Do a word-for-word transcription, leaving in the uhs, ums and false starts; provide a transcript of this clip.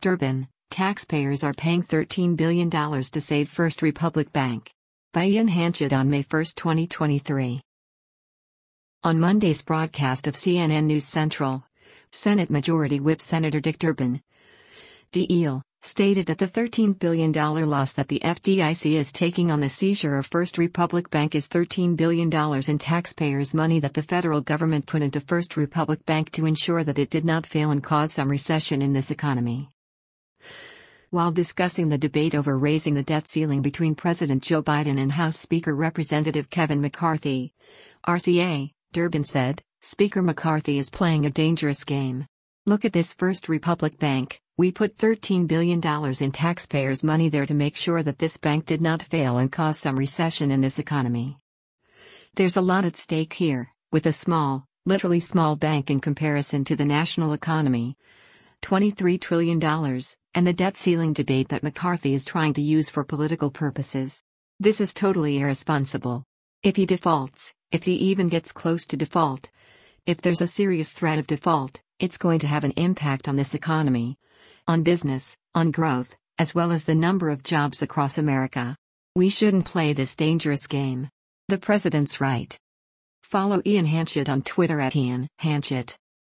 Durbin, taxpayers are paying thirteen billion dollars to save First Republic Bank. By Ian Hanchett on May first, twenty twenty-three. On Monday's broadcast of C N N News Central, Senate Majority Whip Senator Dick Durbin, D L, stated that the thirteen billion dollars loss that the F D I C is taking on the seizure of First Republic Bank is thirteen billion dollars in taxpayers' money that the federal government put into First Republic Bank to ensure that it did not fail and cause some recession in this economy. While discussing the debate over raising the debt ceiling between President Joe Biden and House Speaker Representative Kevin McCarthy, R C A, Durbin said, "Speaker McCarthy is playing a dangerous game. Look at this First Republic Bank. We put thirteen billion dollars in taxpayers' money there to make sure that this bank did not fail and cause some recession in this economy. There's a lot at stake here, with a small, literally small bank in comparison to the national economy, twenty-three trillion dollars, and the debt ceiling debate that McCarthy is trying to use for political purposes. This is totally irresponsible. If he defaults, if he even gets close to default, if there's a serious threat of default, it's going to have an impact on this economy, on business, on growth, as well as the number of jobs across America. We shouldn't play this dangerous game. The president's right." Follow Ian Hanchett on Twitter at Ian Hanchett.